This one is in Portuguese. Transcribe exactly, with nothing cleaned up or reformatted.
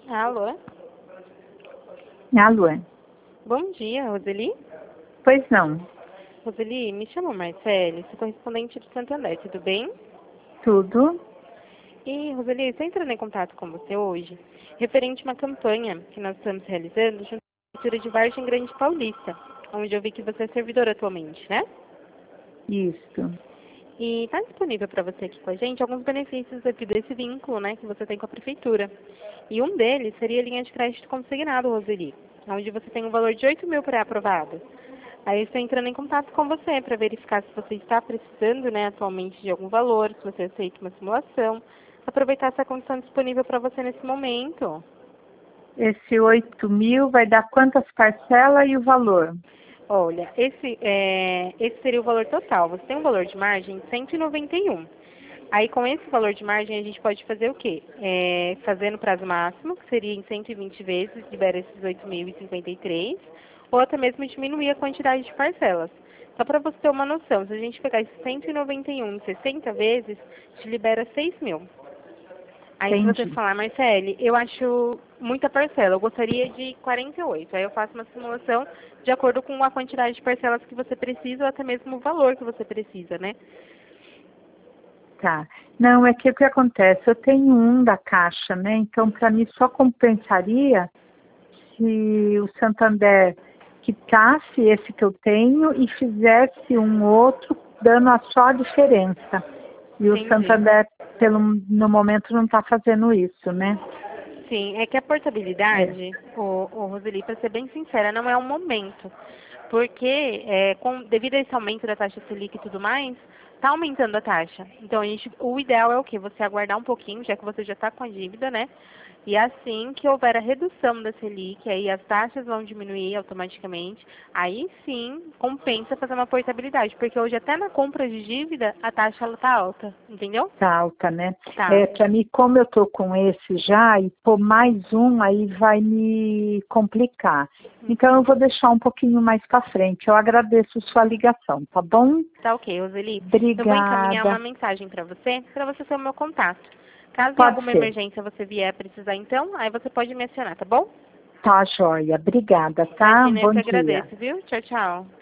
Alô? Alô? Bom dia, Roseli. Pois não. Roseli, me chamo Marcele, sou correspondente do Santander, tudo bem? Tudo? E, Roseli, estou entrando em contato com você hoje, referente a uma campanha que nós estamos realizando junto à Prefeitura de Vargem Grande Paulista, onde eu vi que você é servidora atualmente, né? Isso. E está disponível para você aqui com a gente alguns benefícios devido a esse vínculo, né, que você tem com a Prefeitura. E um deles seria a linha de crédito consignado, Roseli, onde você tem um valor de oito mil pré-aprovado. Aí eu estou entrando em contato com você para verificar se você está precisando, né, atualmente de algum valor, se você aceita uma simulação, aproveitar essa condição disponível para você nesse momento. Esse oito mil vai dar quantas parcelas e o valor? Olha, esse, é, esse seria o valor total. Você tem um valor de margem de cento e noventa e um. Aí, com esse valor de margem, a gente pode fazer o quê? É, fazer no prazo máximo, que seria em cento e vinte vezes, libera esses oito mil e cinquenta e três, ou até mesmo diminuir a quantidade de parcelas. Só para você ter uma noção, se a gente pegar esse cento e noventa e um em sessenta vezes, te libera seis mil. Aí se você Entendi. falar, Marcele, eu acho muita parcela, eu gostaria de quarenta e oito. Aí eu faço uma simulação de acordo com a quantidade de parcelas que você precisa, ou até mesmo o valor que você precisa, né? Tá. Não, é que o que acontece? Eu tenho um da Caixa, né? Então, para mim, só compensaria se o Santander quitasse esse que eu tenho e fizesse um outro, dando a só a diferença. E o Entendi. Santander, pelo, no momento, não está fazendo isso, né? Sim, é que a É. portabilidade, o, o Roseli, para ser bem sincera, não é um momento. Porque, é, com, devido a esse aumento da taxa Selic e tudo mais, está aumentando a taxa. Então, a gente, o ideal é o quê? Você aguardar um pouquinho, já que você já está com a dívida, né? E assim que houver a redução da Selic, aí as taxas vão diminuir automaticamente, aí sim compensa fazer uma portabilidade, porque hoje até na compra de dívida a taxa ela tá alta, entendeu? Tá alta, né? Tá. É, para mim, como eu tô com esse já, e pôr mais um, aí vai me complicar. Então, eu vou deixar um pouquinho mais para frente. Eu agradeço sua ligação, tá bom? Tá ok, Roseli. Eu vou encaminhar uma Obrigada. mensagem para você, para você ter o meu contato. Caso em Pode alguma ser. emergência você vier precisar então, aí você pode me acionar, tá bom? Tá, joia. Obrigada, tá? Imagina, eu Bom que dia. agradeço, viu? Tchau, tchau.